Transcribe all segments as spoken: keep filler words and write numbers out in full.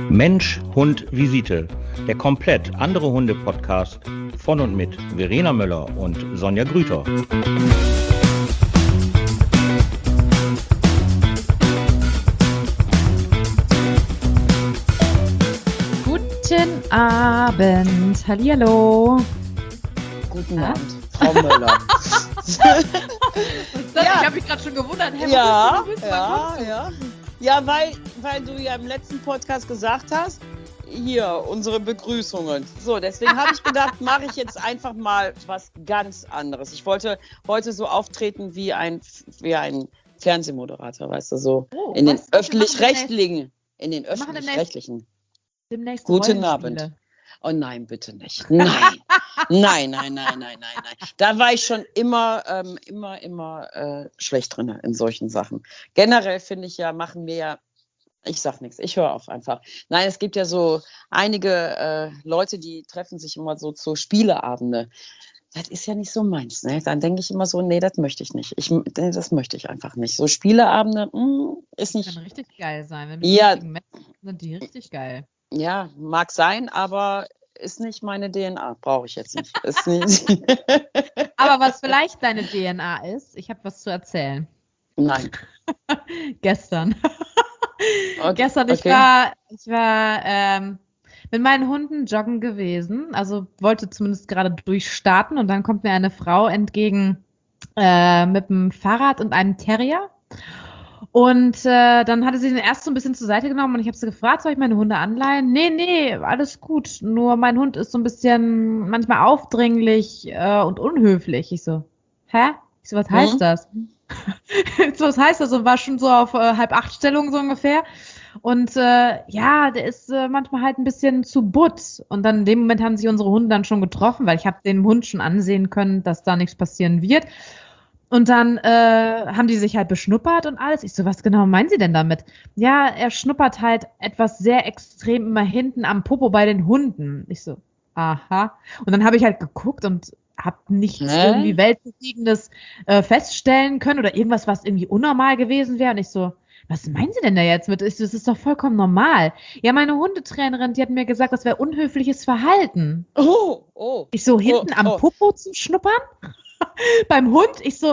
Mensch, Hund, Visite. Der komplett andere Hunde-Podcast von und mit Verena Möller und Sonja Grüter. Guten Abend. Hallihallo. Guten ja? Abend, Frau Möller. Ja. Ich habe mich gerade schon gewundert. Hey, ja, du ja, ja. Ja, weil, weil du ja im letzten Podcast gesagt hast, hier, unsere Begrüßungen. So, deswegen habe ich gedacht, mache ich jetzt einfach mal was ganz anderes. Ich wollte heute so auftreten wie ein, wie ein Fernsehmoderator, weißt du, so oh, in den öffentlich-rechtlichen. In den öffentlich-rechtlichen. Demnächst Guten Abend. Oh nein, bitte nicht. Nein. Nein, nein, nein, nein, nein, nein. Da war ich schon immer, ähm, immer, immer äh, schlecht drin in solchen Sachen. Generell finde ich ja, machen wir ja, ich sag nichts, ich höre auf einfach. Nein, es gibt ja so einige äh, Leute, die treffen sich immer so zu Spieleabende. Das ist ja nicht so meins, ne? Dann denke ich immer so, nee, das möchte ich nicht. Ich, nee, das möchte ich einfach nicht. So Spieleabende, mh, ist nicht. Das kann richtig geil sein. Wenn ja, Menschen sind die richtig geil. Ja, mag sein, aber ist nicht meine D N A, brauche ich jetzt nicht. Ist nicht. Aber was vielleicht deine D N A ist, ich habe was zu erzählen. Nein. Gestern. Okay. Gestern, ich okay. war, ich war ähm, mit meinen Hunden joggen gewesen, also wollte zumindest gerade durchstarten und dann kommt mir eine Frau entgegen äh, mit dem Fahrrad und einem Terrier. Und äh, dann hatte sie den erst so ein bisschen zur Seite genommen und ich habe sie gefragt, soll ich meine Hunde anleihen? Nee, nee, alles gut. Nur mein Hund ist so ein bisschen manchmal aufdringlich äh, und unhöflich. Ich so, hä? Ich so, was heißt mhm. das? Ich so, was heißt das? Und war schon so auf äh, halb acht Stellung so ungefähr. Und äh, ja, der ist äh, manchmal halt ein bisschen zu butt. Und dann in dem Moment haben sich unsere Hunde dann schon getroffen, weil ich habe dem Hund schon ansehen können, dass da nichts passieren wird. Und dann äh, haben die sich halt beschnuppert und alles. Ich so, was genau meinen Sie denn damit? Ja, er schnuppert halt etwas sehr extrem immer hinten am Popo bei den Hunden. Ich so, aha. Und dann habe ich halt geguckt und habe nichts Hä? irgendwie Weltbewegendes äh, feststellen können oder irgendwas, was irgendwie unnormal gewesen wäre. Und ich so, was meinen Sie denn da jetzt mit? Ich so, das ist doch vollkommen normal. Ja, meine Hundetrainerin, die hat mir gesagt, das wäre unhöfliches Verhalten. Oh, oh. Ich so, hinten oh, am oh. Popo zu schnuppern? Beim Hund, ich so,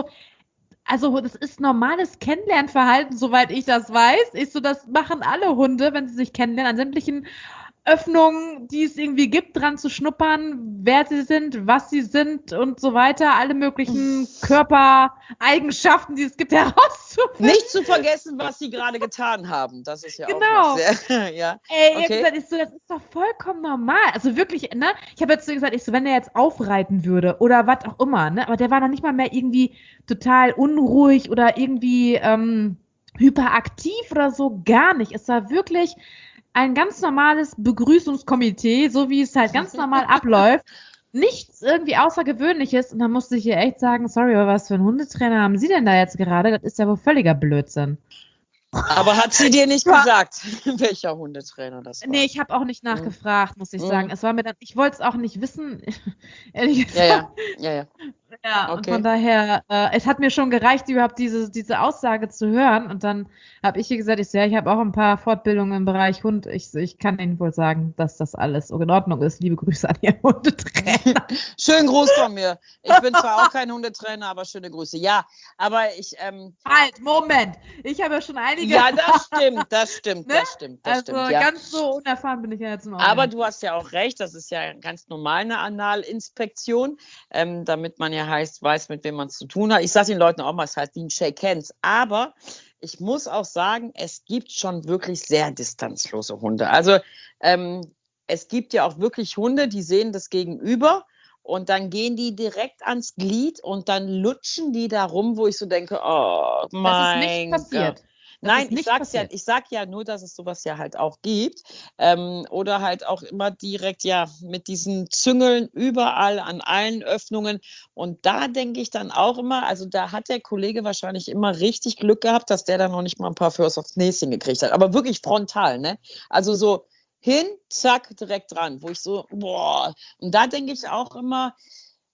also das ist normales Kennenlernverhalten, soweit ich das weiß. Ich so, das machen alle Hunde, wenn sie sich kennenlernen, an sämtlichen Öffnungen, die es irgendwie gibt, dran zu schnuppern, wer sie sind, was sie sind und so weiter, alle möglichen Körpereigenschaften, die es gibt, herauszufinden. Nicht zu vergessen, was sie gerade getan haben. Das ist ja genau. auch noch sehr, ja. Ey, okay. ich hab gesagt, ich so, das ist doch vollkommen normal. Also wirklich, ne? Ich habe jetzt so gesagt, ich so, wenn der jetzt aufreiten würde oder was auch immer, ne? Aber der war noch nicht mal mehr irgendwie total unruhig oder irgendwie ähm, hyperaktiv oder so, gar nicht. Es war wirklich ein ganz normales Begrüßungskomitee, so wie es halt ganz normal abläuft. Nichts irgendwie Außergewöhnliches. Und dann musste ich ihr echt sagen, sorry, aber was für einen Hundetrainer haben Sie denn da jetzt gerade? Das ist ja wohl völliger Blödsinn. Aber hat sie dir nicht gesagt, welcher Hundetrainer das war? Nee, ich habe auch nicht nachgefragt, muss ich sagen. Mhm. Es war mir dann, ich wollte es auch nicht wissen, ehrlich gesagt. Ja, ja, ja, ja. Ja, okay. Und von daher, äh, es hat mir schon gereicht, überhaupt diese, diese Aussage zu hören. Und dann habe ich ihr gesagt, ich, so, ja, ich habe auch ein paar Fortbildungen im Bereich Hund. Ich, ich kann Ihnen wohl sagen, dass das alles in Ordnung ist. Liebe Grüße an Ihren Hundetrainer. Schönen Gruß von mir. Ich bin zwar auch kein Hundetrainer, aber schöne Grüße. Ja, aber ich... Ähm, halt, Moment. Ich habe ja schon einige... Ja, das stimmt, das stimmt, ne? das stimmt, das also stimmt. Ja. Ganz so unerfahren bin ich ja jetzt noch. Aber du hast ja auch recht, das ist ja ganz normal eine Analinspektion, ähm, damit man ja heißt, weiß, mit wem man es zu tun hat. Ich sage den Leuten auch mal, es heißt wie ein Shake Hands. Aber ich muss auch sagen, es gibt schon wirklich sehr distanzlose Hunde. Also ähm, es gibt ja auch wirklich Hunde, die sehen das Gegenüber und dann gehen die direkt ans Glied und dann lutschen die da rum, wo ich so denke, oh mein Das ist nicht passiert. Gott. Nein, ich sag's ja, ich sag ja nur, dass es sowas ja halt auch gibt. Ähm, oder halt auch immer direkt ja mit diesen Züngeln überall an allen Öffnungen. Und da denke ich dann auch immer, also da hat der Kollege wahrscheinlich immer richtig Glück gehabt, dass der dann noch nicht mal ein paar Förs aufs Näschen gekriegt hat. Aber wirklich frontal, ne? Also so hin, zack, direkt dran, wo ich so, boah. Und da denke ich auch immer,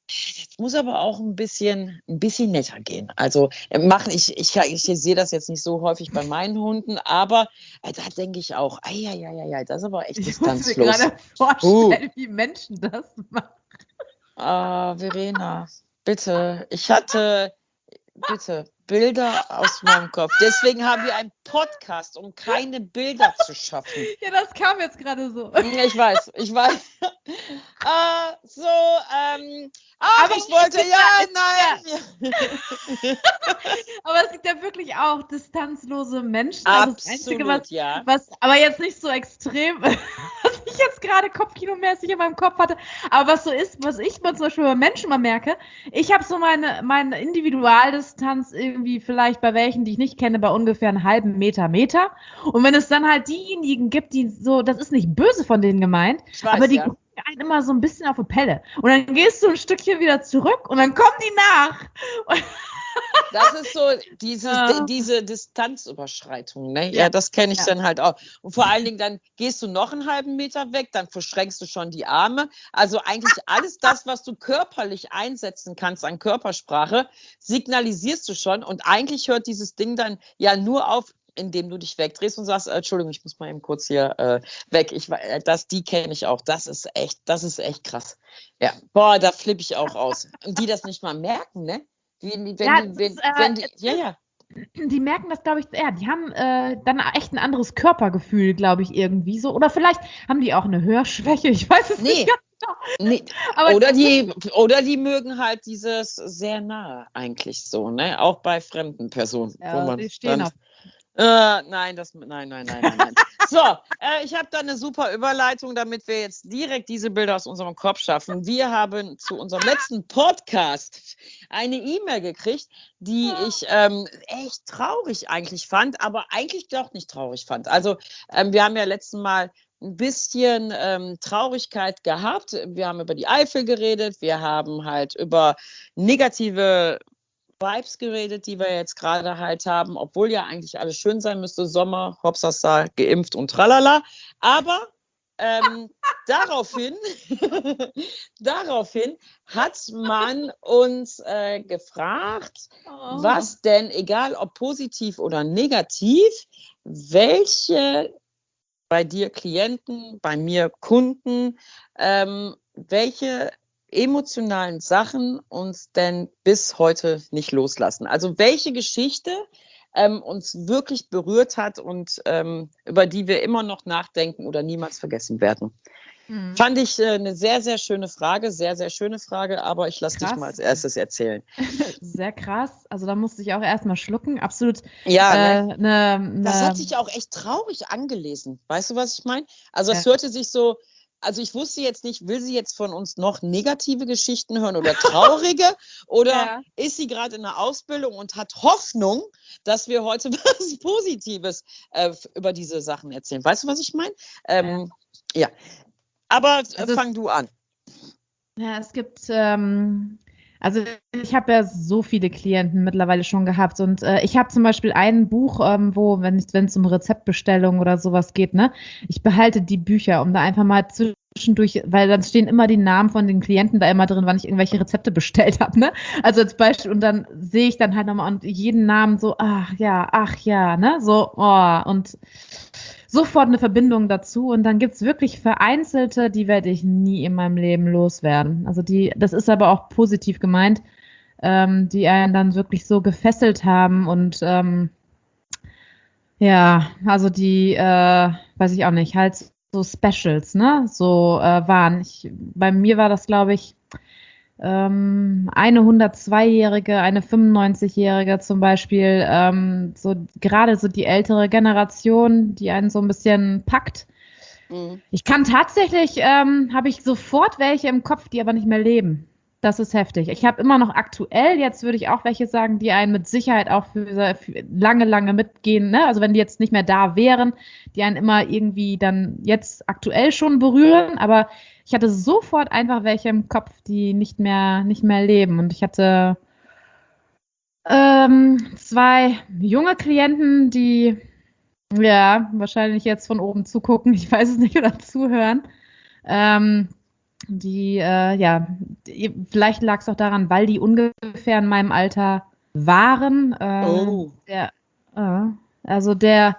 Das muss aber auch ein bisschen, ein bisschen netter gehen. Also äh, machen, ich, ich, ich sehe das jetzt nicht so häufig bei meinen Hunden, aber äh, da denke ich auch, ei, ei, ei, ei, ei, das ist aber echt Ich muss mir distanzlos. gerade vorstellen, wie Menschen das machen. Ah, Verena, bitte. Ich hatte, bitte, Bilder aus meinem Kopf. Deswegen haben wir einen Podcast, um keine Bilder zu schaffen. Ja, das kam jetzt gerade so. Ja, ich weiß, ich weiß. Ah, so, ähm, ach, Aber ich wollte, ich- ja, nein. Aber es gibt ja wirklich auch distanzlose Menschen. Also das Einzige, Absolut, was, ja. was, aber jetzt nicht so extrem, was ich jetzt gerade kopfkinomäßig in meinem Kopf hatte. Aber was so ist, was ich mal zum Beispiel bei Menschen mal merke, ich habe so meine, meine Individualdistanz irgendwie vielleicht bei welchen, die ich nicht kenne, bei ungefähr einen halben Meter, Meter. Und wenn es dann halt diejenigen gibt, die so, das ist nicht böse von denen gemeint, Ich weiß, aber die ja. gucken einen immer so ein bisschen auf die Pelle. Und dann gehst du ein Stückchen wieder zurück und dann kommen die nach. Das ist so diese, Ja. diese Distanzüberschreitung. Ne? Ja, Ja. das kenne ich Ja. dann halt auch. Und vor allen Dingen, dann gehst du noch einen halben Meter weg, dann verschränkst du schon die Arme. Also eigentlich alles das, was du körperlich einsetzen kannst an Körpersprache, signalisierst du schon. Und eigentlich hört dieses Ding dann ja nur auf, indem du dich wegdrehst und sagst, äh, Entschuldigung, ich muss mal eben kurz hier äh, weg. Ich, äh, das, die kenne ich auch. Das ist echt, das ist echt krass. Ja, boah, da flippe ich auch aus. Und die das nicht mal merken, ne? Wie, wenn Ja, die, das wenn, ist, äh, wenn die, es ja, ist- ja. Die merken das, glaube ich, ja, die haben äh, dann echt ein anderes Körpergefühl, glaube ich, irgendwie so. Oder vielleicht haben die auch eine Hörschwäche, ich weiß es Nee. nicht ganz genau. Nee. Aber Oder die, oder die mögen halt dieses sehr nahe eigentlich so, ne? Auch bei fremden Personen. Ja, wo man die stehen dann, auf. Äh, nein, das, nein, nein, nein, nein, nein. So, äh, ich habe da eine super Überleitung, damit wir jetzt direkt diese Bilder aus unserem Kopf schaffen. Wir haben zu unserem letzten Podcast eine E-Mail gekriegt, die ich ähm, echt traurig eigentlich fand, aber eigentlich doch nicht traurig fand. Also ähm, wir haben ja letzten Mal ein bisschen ähm, Traurigkeit gehabt. Wir haben über die Eifel geredet, wir haben halt über negative Vibes geredet, die wir jetzt gerade halt haben, obwohl ja eigentlich alles schön sein müsste, Sommer, Hopsasa, geimpft und tralala. Aber ähm, daraufhin, daraufhin hat man uns äh, gefragt, Oh. was denn, egal ob positiv oder negativ, welche bei dir Klienten, bei mir Kunden, ähm, welche emotionalen Sachen uns denn bis heute nicht loslassen. Also welche Geschichte ähm, uns wirklich berührt hat und ähm, über die wir immer noch nachdenken oder niemals vergessen werden. Hm. Fand ich äh, eine sehr, sehr schöne Frage, sehr, sehr schöne Frage, aber ich lasse dich Krass. mal als erstes erzählen. Sehr krass. Also da musste ich auch erstmal schlucken. Absolut. Ja, äh, ne? ne, ne, Das hat sich auch echt traurig angelesen. Weißt du, was ich meine? Also es Ja. hörte sich so, also ich wusste jetzt nicht, will sie jetzt von uns noch negative Geschichten hören oder traurige oder Ja. ist sie gerade in der Ausbildung und hat Hoffnung, dass wir heute was Positives äh, über diese Sachen erzählen. Weißt du, was ich meine? Ähm, ja. Aber äh, Also es- fang du an. Ja, es gibt, ähm, also ich habe ja so viele Klienten mittlerweile schon gehabt und äh, ich habe zum Beispiel ein Buch, ähm, wo, wenn es wenn es um Rezeptbestellung oder sowas geht, ne, ich behalte die Bücher, um da einfach mal zwischendurch, weil dann stehen immer die Namen von den Klienten da immer drin, wann ich irgendwelche Rezepte bestellt habe, ne? Also als Beispiel und dann sehe ich dann halt nochmal und jeden Namen so, ach ja, ach ja, ne, so, oh, und sofort eine Verbindung dazu und dann gibt's wirklich vereinzelte, die werde ich nie in meinem Leben loswerden. Also die, das ist aber auch positiv gemeint, ähm, die einen dann wirklich so gefesselt haben und ähm, ja, also die, äh, weiß ich auch nicht, halt so Specials, ne, so äh, waren. Ich, bei mir war das, glaube ich, ähm, eine hundertzweijährige, eine fünfundneunzigjährige zum Beispiel, ähm, so gerade so die ältere Generation, die einen so ein bisschen packt. Mhm. Ich kann tatsächlich, ähm, habe ich sofort welche im Kopf, die aber nicht mehr leben. Das ist heftig. Ich habe immer noch aktuell, jetzt würde ich auch welche sagen, die einen mit Sicherheit auch für, für lange, lange mitgehen, ne? Also wenn die jetzt nicht mehr da wären, die einen immer irgendwie dann jetzt aktuell schon berühren, aber ich hatte sofort einfach welche im Kopf, die nicht mehr, nicht mehr leben. Und ich hatte ähm, zwei junge Klienten, die ja wahrscheinlich jetzt von oben zugucken, ich weiß es nicht, oder zuhören. Ähm, die, äh, ja, die, vielleicht lag es auch daran, weil die ungefähr in meinem Alter waren. Äh, Oh. Der, äh, also der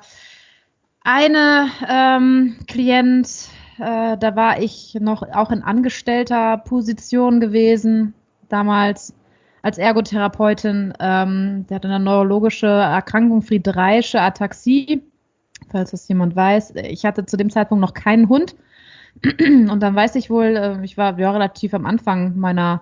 eine ähm, Klient, äh, da war ich noch auch in angestellter Position gewesen, damals als Ergotherapeutin. Ähm, der hatte eine neurologische Erkrankung, Friedreichische Ataxie, falls das jemand weiß. Ich hatte zu dem Zeitpunkt noch keinen Hund. Und dann weiß ich wohl, äh, ich war ja, relativ am Anfang meiner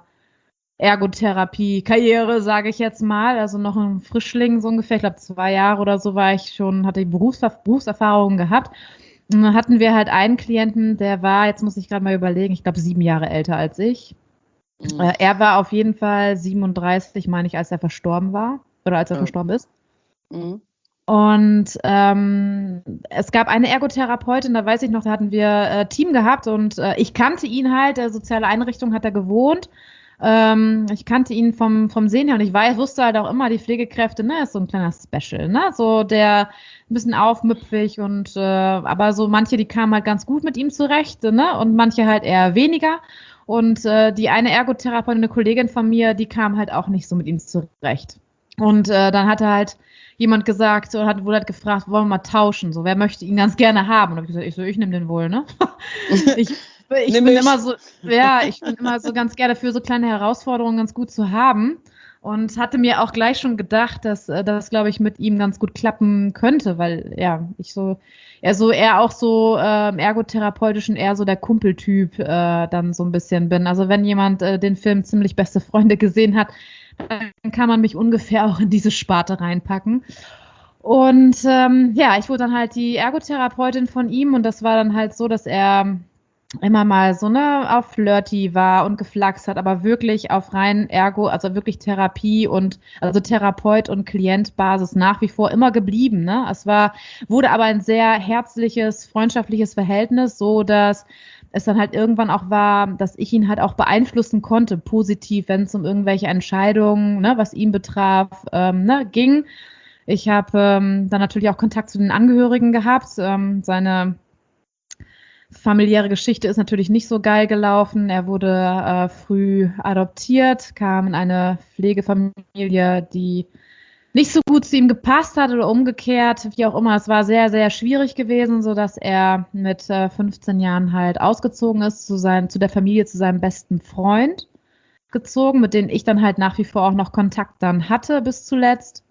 Ergotherapie-Karriere, sage ich jetzt mal. Also noch ein Frischling so ungefähr. Ich glaube, zwei Jahre oder so war ich schon, hatte ich Berufserf- Berufserfahrungen gehabt. Und dann hatten wir halt einen Klienten, der war, jetzt muss ich gerade mal überlegen, ich glaube sieben Jahre älter als ich. Mhm. Äh, er war auf jeden Fall siebenunddreißig, meine ich, als er verstorben war. Oder als er Ja. verstorben ist. Mhm. Und ähm, es gab eine Ergotherapeutin, da weiß ich noch, da hatten wir äh, Team gehabt und äh, ich kannte ihn halt, der soziale Einrichtung hat er gewohnt. Ähm, ich kannte ihn vom, vom Sehen her und ich weiß, wusste halt auch immer, die Pflegekräfte, ne, ist so ein kleiner Special, ne, so der ein bisschen aufmüpfig und äh, aber so manche, die kamen halt ganz gut mit ihm zurecht, ne, und manche halt eher weniger. Und äh, die eine Ergotherapeutin, eine Kollegin von mir, die kam halt auch nicht so mit ihm zurecht. Und äh, dann hat er halt jemand gesagt und hat, wurde halt gefragt, wollen wir mal tauschen, so, wer möchte ihn ganz gerne haben? Und hab ich gesagt, ich so, ich nehme den wohl, ne? ich ich Nimm bin mich. immer so, ja, ich bin immer so ganz gerne für so kleine Herausforderungen ganz gut zu haben und hatte mir auch gleich schon gedacht, dass äh, das, glaube ich, mit ihm ganz gut klappen könnte, weil, ja, ich so, er so, eher auch so äh, im ergotherapeutischen, eher so der Kumpeltyp äh, dann so ein bisschen bin. Also wenn jemand äh, den Film Ziemlich beste Freunde gesehen hat, dann kann man mich ungefähr auch in diese Sparte reinpacken. Und ähm, ja, ich wurde dann halt die Ergotherapeutin von ihm und das war dann halt so, dass er immer mal so ne auf flirty war und geflaxt hat, aber wirklich auf rein Ergo, also wirklich Therapie und also Therapeut und Klientbasis nach wie vor immer geblieben. Ne? Es war wurde aber ein sehr herzliches, freundschaftliches Verhältnis, so dass es dann halt irgendwann auch war, dass ich ihn halt auch beeinflussen konnte, positiv, wenn es um irgendwelche Entscheidungen, ne, was ihn betraf, ähm, ne, ging. Ich habe ähm, dann natürlich auch Kontakt zu den Angehörigen gehabt. Ähm, seine familiäre Geschichte ist natürlich nicht so geil gelaufen. Er wurde äh, früh adoptiert, kam in eine Pflegefamilie, die nicht so gut zu ihm gepasst hat oder umgekehrt, wie auch immer. Es war sehr, sehr schwierig gewesen, sodass er mit äh, fünfzehn Jahren halt ausgezogen ist, zu, sein, zu der Familie, zu seinem besten Freund gezogen, mit denen ich dann halt nach wie vor auch noch Kontakt dann hatte bis zuletzt.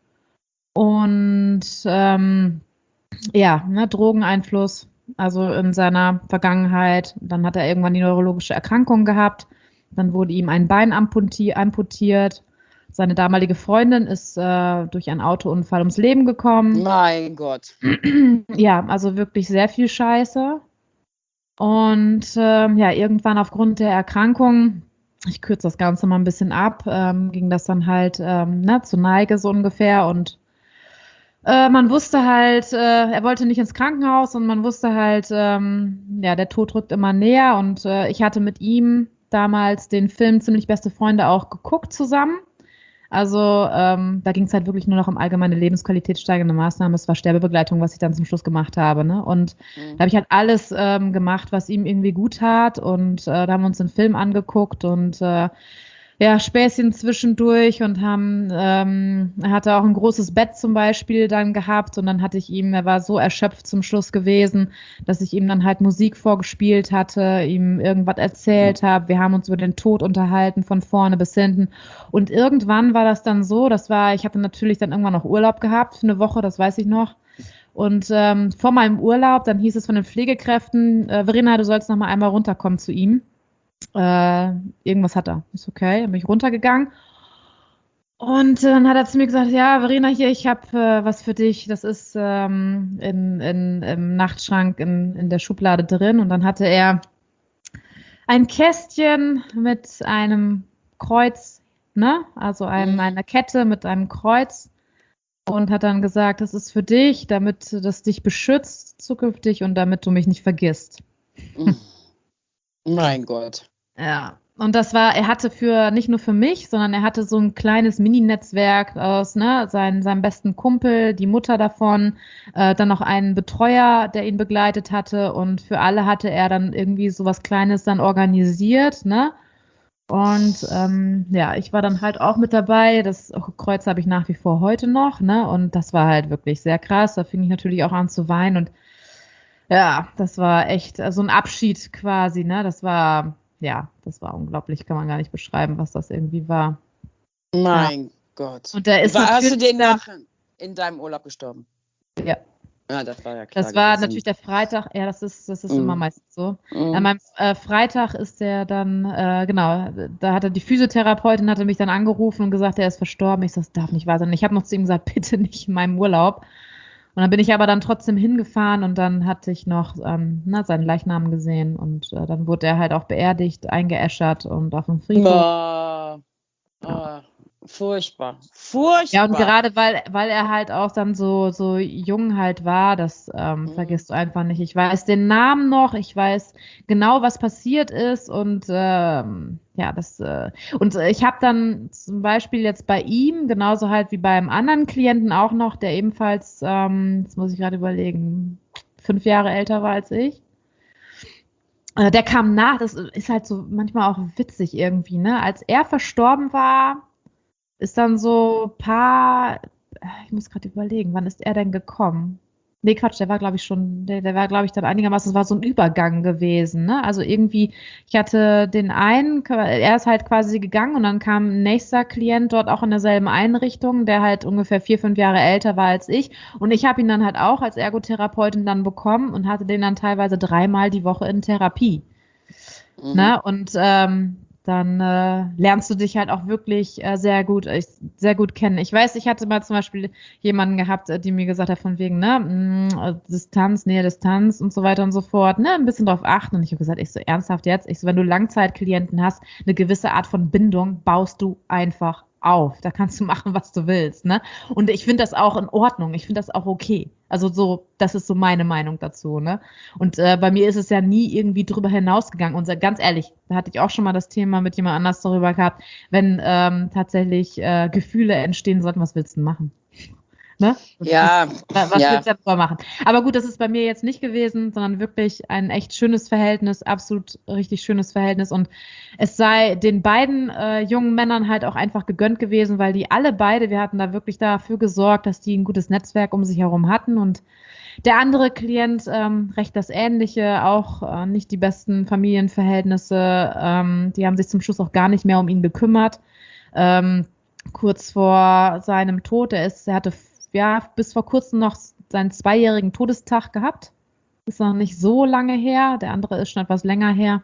Und ähm, ja, ne, Drogeneinfluss, also in seiner Vergangenheit. Dann hat er irgendwann die neurologische Erkrankung gehabt. Dann wurde ihm ein Bein amputi- amputiert. Seine damalige Freundin ist äh, durch einen Autounfall ums Leben gekommen. Mein Gott. Ja, also wirklich sehr viel Scheiße. Und ähm, ja, irgendwann aufgrund der Erkrankung, ich kürze das Ganze mal ein bisschen ab, ähm, ging das dann halt ähm, ne, zur Neige so ungefähr. Und äh, man wusste halt, äh, er wollte nicht ins Krankenhaus und man wusste halt, ähm, ja, der Tod rückt immer näher. Und äh, ich hatte mit ihm damals den Film Ziemlich beste Freunde auch geguckt zusammen. Also ähm, da ging es halt wirklich nur noch um allgemeine lebensqualitätssteigernde Maßnahmen. Es war Sterbebegleitung, was ich dann zum Schluss gemacht habe. Ne? Und Mhm. da habe ich halt alles ähm, gemacht, was ihm irgendwie gut tat. Und äh, da haben wir uns den Film angeguckt und äh, ja, Späßchen zwischendurch und haben, ähm, er hatte auch ein großes Bett zum Beispiel dann gehabt und dann hatte ich ihm, er war so erschöpft zum Schluss gewesen, dass ich ihm dann halt Musik vorgespielt hatte, ihm irgendwas erzählt habe. Wir haben uns über den Tod unterhalten, von vorne bis hinten. Und irgendwann war das dann so, das war, ich hatte natürlich dann irgendwann noch Urlaub gehabt für eine Woche, das weiß ich noch. Und ähm, vor meinem Urlaub, dann hieß es von den Pflegekräften, äh, Verena, du sollst noch mal einmal runterkommen zu ihm. Äh, irgendwas hat er. Ist okay. Dann bin ich runtergegangen. Und äh, dann hat er zu mir gesagt, ja, Verena, hier, ich habe äh, was für dich. Das ist ähm, in, in, im Nachtschrank in, in der Schublade drin. Und dann hatte er ein Kästchen mit einem Kreuz, ne? Also ein, Mhm. einer Kette mit einem Kreuz. Und hat dann gesagt, das ist für dich, damit das dich beschützt zukünftig und damit du mich nicht vergisst. Mhm. Mein Gott. Ja, Und das war, er hatte für, nicht nur für mich, sondern er hatte so ein kleines Mini-Netzwerk aus, ne, sein, seinem besten Kumpel, die Mutter davon, äh, dann noch einen Betreuer, der ihn begleitet hatte und für alle hatte er dann irgendwie so was Kleines dann organisiert, ne. Und ähm, ja, ich war dann halt auch mit dabei. Das Kreuz habe ich nach wie vor heute noch, ne? Und das war halt wirklich sehr krass. Da fing ich natürlich auch an zu weinen und ja, das war echt äh, so ein Abschied quasi, ne? Das war, ja, das war unglaublich, kann man gar nicht beschreiben, was das irgendwie war. Mein Gott. Und der ist War, hast du natürlich den dann- nach in deinem Urlaub gestorben? Ja, Ja, das war ja klar. das war gewesen. natürlich der Freitag. Ja, das ist, das ist Mhm. immer meistens so. Mhm. An meinem äh, Freitag ist der dann, äh, genau, da hatte die Physiotherapeutin hatte mich dann angerufen und gesagt, er ist verstorben. Ich so, das darf nicht wahr sein. Ich habe noch zu ihm gesagt, bitte nicht in meinem Urlaub. Und dann bin ich aber dann trotzdem hingefahren und dann hatte ich noch ähm, na, seinen Leichnam gesehen und äh, dann wurde er halt auch beerdigt, eingeäschert und auf dem Friedhof. Oh, oh, furchtbar. Furchtbar. Ja, und gerade weil, weil er halt auch dann so, so jung halt war, das ähm, Mhm. vergisst du einfach nicht. Ich weiß den Namen noch, ich weiß genau, was passiert ist und ähm, ja, das äh, und äh, ich habe dann zum Beispiel jetzt bei ihm, genauso halt wie beim anderen Klienten auch noch, der ebenfalls, ähm, jetzt muss ich gerade überlegen, fünf Jahre älter war als ich. Äh, der kam nach, das ist halt so manchmal auch witzig irgendwie, ne? Als er verstorben war, ist dann so ein paar, ich muss gerade überlegen, wann ist er denn gekommen? Nee, Quatsch, der war, glaube ich, schon, der, der war, glaube ich, dann einigermaßen, es war so ein Übergang gewesen, ne? Also irgendwie, ich hatte den einen, er ist halt quasi gegangen und dann kam ein nächster Klient dort auch in derselben Einrichtung, der halt ungefähr vier, fünf Jahre älter war als ich. Und ich habe ihn dann halt auch als Ergotherapeutin dann bekommen und hatte den dann teilweise dreimal die Woche in Therapie. Mhm. Ne? Und ähm, dann äh, lernst du dich halt auch wirklich äh, sehr gut, äh, sehr gut kennen. Ich weiß, ich hatte mal zum Beispiel jemanden gehabt, äh, die mir gesagt hat, von wegen, ne, mh, Distanz, Nähe, Distanz und so weiter und so fort, ne, ein bisschen drauf achten. Und ich habe gesagt, ich so ernsthaft jetzt, ich so, wenn du Langzeitklienten hast, eine gewisse Art von Bindung baust du einfach auf. Da kannst du machen, was du willst, ne? Und ich finde das auch in Ordnung. Ich finde das auch okay. Also so, das ist so meine Meinung dazu, ne? Und äh, bei mir ist es ja nie irgendwie drüber hinausgegangen. Und ganz ehrlich, da hatte ich auch schon mal das Thema mit jemand anders darüber gehabt, wenn ähm, tatsächlich äh, Gefühle entstehen sollten, was willst du denn machen? Ne? Ja, Was, was ja. willst du darüber machen? Aber gut, das ist bei mir jetzt nicht gewesen, sondern wirklich ein echt schönes Verhältnis, absolut richtig schönes Verhältnis. Und es sei den beiden äh, jungen Männern halt auch einfach gegönnt gewesen, weil die alle beide, wir hatten da wirklich dafür gesorgt, dass die ein gutes Netzwerk um sich herum hatten. Und der andere Klient, ähm, recht das Ähnliche, auch äh, nicht die besten Familienverhältnisse. Ähm, die haben sich zum Schluss auch gar nicht mehr um ihn gekümmert. Ähm, kurz vor seinem Tod, er ist, er hatte ja bis vor kurzem noch seinen zweijährigen Todestag gehabt. Ist noch nicht so lange her. Der andere ist schon etwas länger her.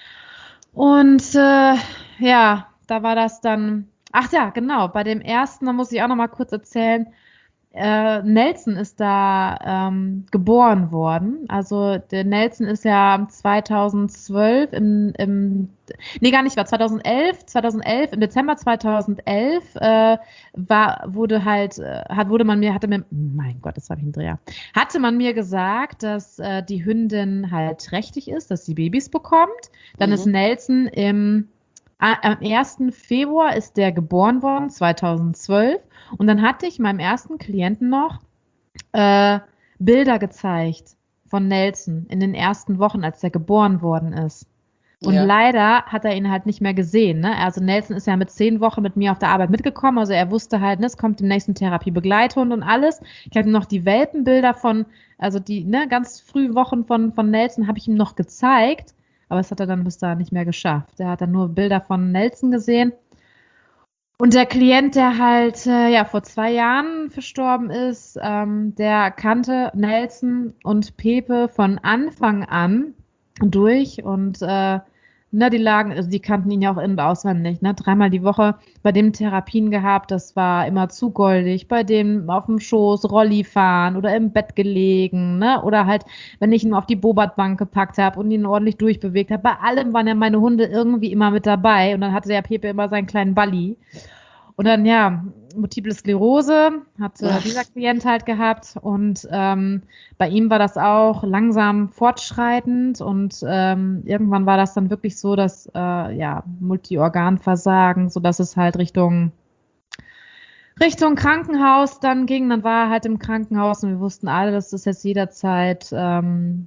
Und äh, ja, da war das dann. Ach ja, genau. Bei dem ersten, da muss ich auch noch mal kurz erzählen. Äh, Nelson ist da ähm, geboren worden. Also der Nelson ist ja zweitausendzwölf im, im nee gar nicht, war zweitausendelf, zweitausendelf im Dezember zweitausendelf äh, war wurde halt äh, hat wurde man mir hatte mir mein Gott, das war ich ein Dreher. Hatte man mir gesagt, dass äh, die Hündin halt trächtig ist, dass sie Babys bekommt. Dann Mhm. ist Nelson im am ersten Februar ist der geboren worden, zweitausendzwölf. Und dann hatte ich meinem ersten Klienten noch äh, Bilder gezeigt von Nelson in den ersten Wochen, als er geboren worden ist. Und Ja. leider hat er ihn halt nicht mehr gesehen. Ne? Also Nelson ist ja mit zehn Wochen mit mir auf der Arbeit mitgekommen. Also er wusste halt, ne, es kommt im nächsten Therapiebegleithund und alles. Ich habe ihm noch die Welpenbilder von, also die ne, ganz frühen Wochen von, von Nelson habe ich ihm noch gezeigt. Aber das hat er dann bis dahin nicht mehr geschafft. Er hat dann nur Bilder von Nelson gesehen. Und der Klient, der halt äh, ja vor zwei Jahren verstorben ist, ähm, der kannte Nelson und Pepe von Anfang an durch und äh, ne, die lagen, also die kannten ihn ja auch in- und auswendig, ne, dreimal die Woche bei dem Therapien gehabt, das war immer zu goldig, bei dem auf dem Schoß Rolli fahren oder im Bett gelegen, ne, oder halt, wenn ich ihn auf die Bobat-Bank gepackt habe und ihn ordentlich durchbewegt habe, bei allem waren ja meine Hunde irgendwie immer mit dabei und dann hatte der Pepe immer seinen kleinen Balli. Und dann, ja, Multiple Sklerose, hatte Ach. dieser Klient halt gehabt und ähm, bei ihm war das auch langsam fortschreitend und ähm, irgendwann war das dann wirklich so, dass äh, ja Multiorganversagen, so dass es halt Richtung Richtung Krankenhaus dann ging. Dann war er halt im Krankenhaus und wir wussten alle, dass das jetzt jederzeit ähm,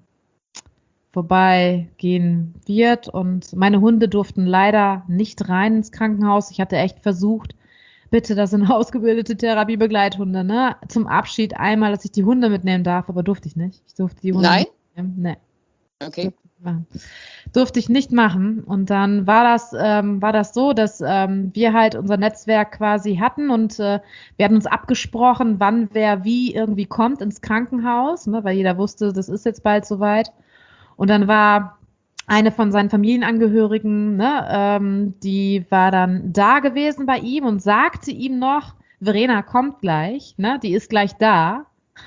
vorbeigehen wird und meine Hunde durften leider nicht rein ins Krankenhaus. Ich hatte echt versucht, bitte, das sind ausgebildete Therapiebegleithunde, ne? Zum Abschied einmal, dass ich die Hunde mitnehmen darf, aber durfte ich nicht. Ich durfte die Hunde Nein? nicht mitnehmen. Nee. Okay. Durfte ich, machen. durfte ich nicht machen. Und dann war das, ähm, war das so, dass ähm, wir halt unser Netzwerk quasi hatten und äh, wir hatten uns abgesprochen, wann wer wie irgendwie kommt ins Krankenhaus, ne? Weil jeder wusste, das ist jetzt bald soweit. Und dann war eine von seinen Familienangehörigen, ne, ähm, die war dann da gewesen bei ihm und sagte ihm noch, Verena kommt gleich, ne, die ist gleich da.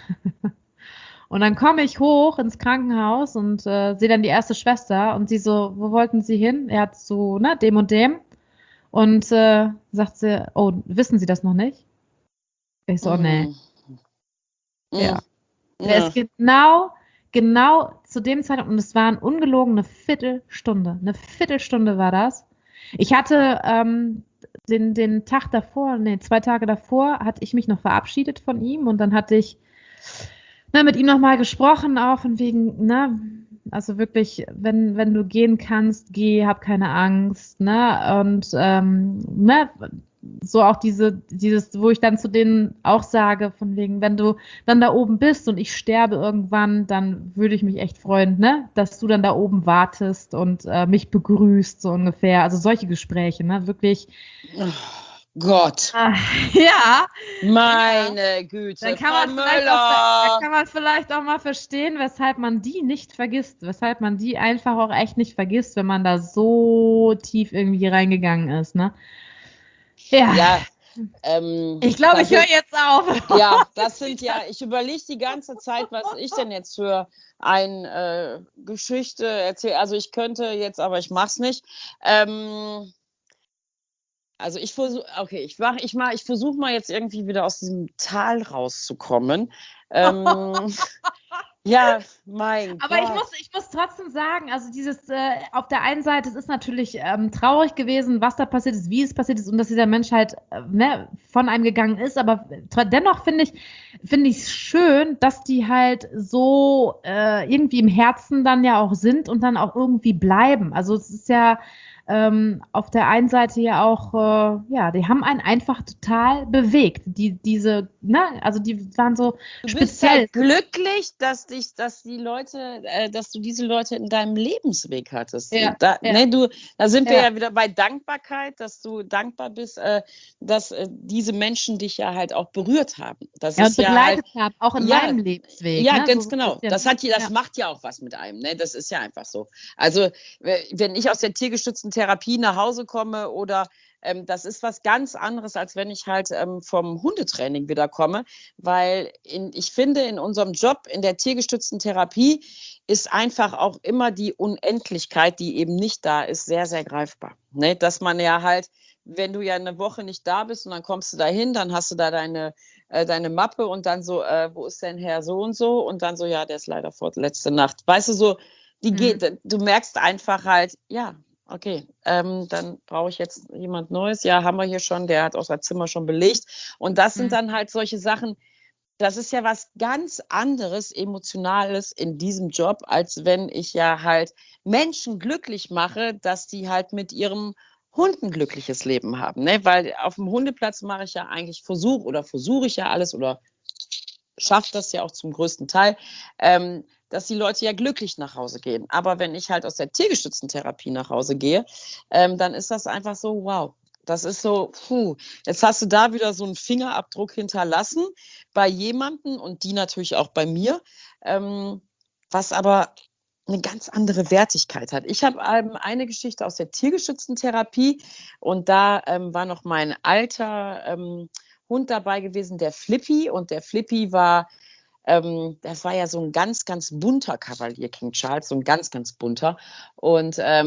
Und dann komme ich hoch ins Krankenhaus und äh, sehe dann die erste Schwester und sie so, wo wollten Sie hin? Er hat so, ne, dem und dem. Und äh, sagt sie, oh, wissen Sie das noch nicht? Ich so, oh, nee. Mm. Ja. Mm. Der ist genau, genau zu dem Zeitpunkt, und es waren ungelogen eine Viertelstunde. Eine Viertelstunde war das. Ich hatte ähm, den, den Tag davor, nee, zwei Tage davor, hatte ich mich noch verabschiedet von ihm und dann hatte ich ne, mit ihm nochmal gesprochen, auch von wegen, ne, also wirklich, wenn, wenn du gehen kannst, geh, hab keine Angst, ne, und ähm, ne, so auch diese, dieses, wo ich dann zu denen auch sage, von wegen, wenn du dann da oben bist und ich sterbe irgendwann, dann würde ich mich echt freuen, ne, dass du dann da oben wartest und äh, mich begrüßt, so ungefähr. Also solche Gespräche, ne, wirklich. Oh Gott. Ah, ja. Meine ja. Güte. Dann kann, man vielleicht auch, dann kann man vielleicht auch mal verstehen, weshalb man die nicht vergisst, weshalb man die einfach auch echt nicht vergisst, wenn man da so tief irgendwie reingegangen ist, ne? Ja. Ja, ähm, ich glaube, ich höre jetzt auf. Ja, das sind ja, ich überlege die ganze Zeit, was ich denn jetzt für eine äh, Geschichte erzähle. Also ich könnte jetzt, aber ich mach's nicht. Ähm, also ich versuche, okay, ich mach, ich mach, ich versuche mal jetzt irgendwie wieder aus diesem Tal rauszukommen. Ähm, ja, mein Aber Gott. ich muss, ich muss trotzdem sagen, also dieses, äh, auf der einen Seite, es ist natürlich ähm, traurig gewesen, was da passiert ist, wie es passiert ist und dass dieser Mensch halt äh, ne, von einem gegangen ist, aber dennoch finde ich, finde ich es schön, dass die halt so äh, irgendwie im Herzen dann ja auch sind und dann auch irgendwie bleiben. Also es ist ja ähm, auf der einen Seite ja auch, äh, ja, die haben einen einfach total bewegt. Die, diese, ne, also die waren so du speziell. bist halt glücklich, dass dich, dass die Leute, äh, dass du diese Leute in deinem Lebensweg hattest. Ja, da, ja. Ne, du, da sind wir Ja. ja wieder bei Dankbarkeit, dass du dankbar bist, äh, dass äh, diese Menschen dich ja halt auch berührt haben. Das Ja, und ist ja begleitet halt, haben, auch in ja, meinem Lebensweg. Ja, ne? ganz so genau. bisschen, Das, hat, das ja. macht ja auch was mit einem. Ne? Das ist ja einfach so. Also wenn ich aus der tiergestützten Therapie nach Hause komme oder ähm, das ist was ganz anderes, als wenn ich halt ähm, vom Hundetraining wieder komme, weil in, ich finde, in unserem Job in der tiergestützten Therapie ist einfach auch immer die Unendlichkeit, die eben nicht da ist, sehr, sehr greifbar. Ne? Dass man ja halt, wenn du ja eine Woche nicht da bist und dann kommst du da hin, dann hast du da deine, äh, deine Mappe und dann so, äh, wo ist denn Herr so und so? Und dann so, ja, der ist leider fort letzte Nacht. Weißt du, so, die Mhm. geht, du merkst einfach halt, ja, okay, ähm, dann brauche ich jetzt jemand Neues. Ja, haben wir hier schon, der hat auch sein Zimmer schon belegt. Und das sind Mhm. dann halt solche Sachen, das ist ja was ganz anderes, Emotionales in diesem Job, als wenn ich ja halt Menschen glücklich mache, dass die halt mit ihrem Hund ein glückliches Leben haben. Ne? Weil auf dem Hundeplatz mache ich ja eigentlich Versuch oder versuche ich ja alles oder schafft das ja auch zum größten Teil, ähm, dass die Leute ja glücklich nach Hause gehen. Aber wenn ich halt aus der tiergestützten Therapie nach Hause gehe, ähm, dann ist das einfach so, wow. Das ist so, puh, jetzt hast du da wieder so einen Fingerabdruck hinterlassen bei jemandem und die natürlich auch bei mir, ähm, was aber eine ganz andere Wertigkeit hat. Ich habe ähm, eine Geschichte aus der tiergeschützten Therapie und da ähm, war noch mein alter ähm, Hund dabei gewesen, der Flippy, und der Flippy war, ähm, das war ja so ein ganz, ganz bunter Kavalier King Charles, so ein ganz, ganz bunter, und ähm,